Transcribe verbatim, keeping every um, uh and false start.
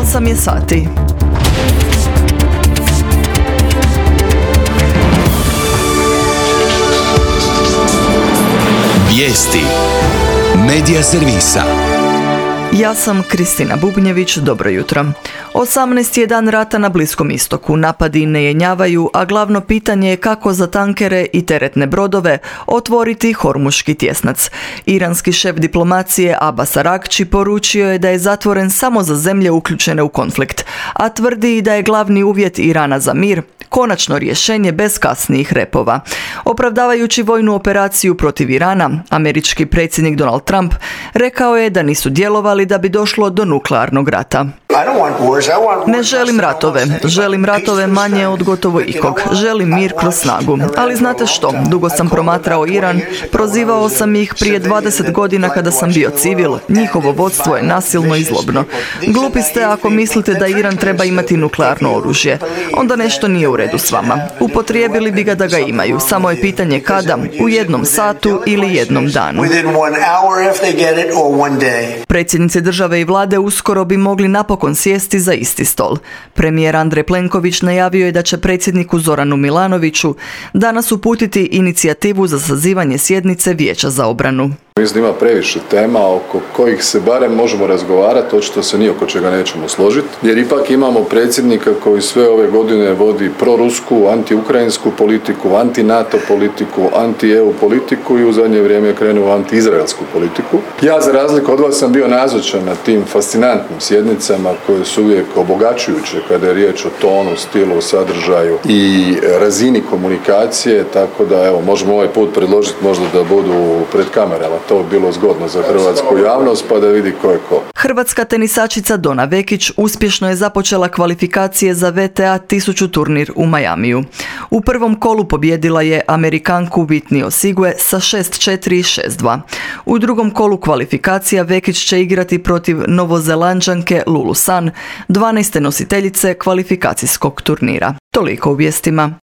osam je sati. Vijesti Medija servisa. Ja sam Kristina Bubnjević, dobro jutro. osamnaesti je dan rata na Bliskom istoku, napadi ne jenjavaju, a glavno pitanje je kako za tankere i teretne brodove otvoriti Hormuški tjesnac. Iranski šef diplomacije Abbas Aragči poručio je da je zatvoren samo za zemlje uključene u konflikt, a tvrdi i da je glavni uvjet Irana za mir konačno rješenje bez kasnijih repova. Opravdavajući vojnu operaciju protiv Irana, američki predsjednik Donald Trump rekao je da nisu djelovali da bi došlo do nuklearnog rata. Ne želim ratove, želim ratove manje od gotovo ikog, želim mir kroz snagu. Ali znate što, dugo sam promatrao Iran, prozivao sam ih prije dvadeset godina kada sam bio civil, njihovo vodstvo je nasilno i zlobno. Glupi ste ako mislite da Iran treba imati nuklearno oružje, onda nešto nije u redu s vama. Upotrijebili bi ga da ga imaju, samo je pitanje kada, u jednom satu ili jednom danu. Predsjednici države i vlade uskoro bi mogli napokon sjesti za isti stol. Premijer Andrej Plenković najavio je da će predsjedniku Zoranu Milanoviću danas uputiti inicijativu za sazivanje sjednice Vijeća za obranu. Mislim da ima previše tema oko kojih se barem možemo razgovarati, očito se ni oko čega nećemo složiti, jer ipak imamo predsjednika koji sve ove godine vodi prorusku, antiukrajinsku politiku, anti-NATO politiku, anti-E U politiku i u zadnje vrijeme je krenuo anti-izraelsku politiku. Ja za razliku od vas sam bio nazočan na tim fascinantnim sjednicama koje su uvijek obogaćujuće kada je riječ o tonu, stilu, sadržaju i razini komunikacije, tako da evo možemo ovaj put predložiti možda da budu pred kamerama. To bi bilo zgodno za hrvatsku javnost pa da vidi ko je ko. Hrvatska tenisačica Dona Vekić uspješno je započela kvalifikacije za V T A tisuću turnir u Majamiju. U prvom kolu pobijedila je Amerikanku Whitney Osugue sa šest četiri i šest dva. U drugom kolu kvalifikacija Vekić će igrati protiv Novozelanđanke Lulu San, dvanaeste nositeljice kvalifikacijskog turnira. Toliko u vijestima.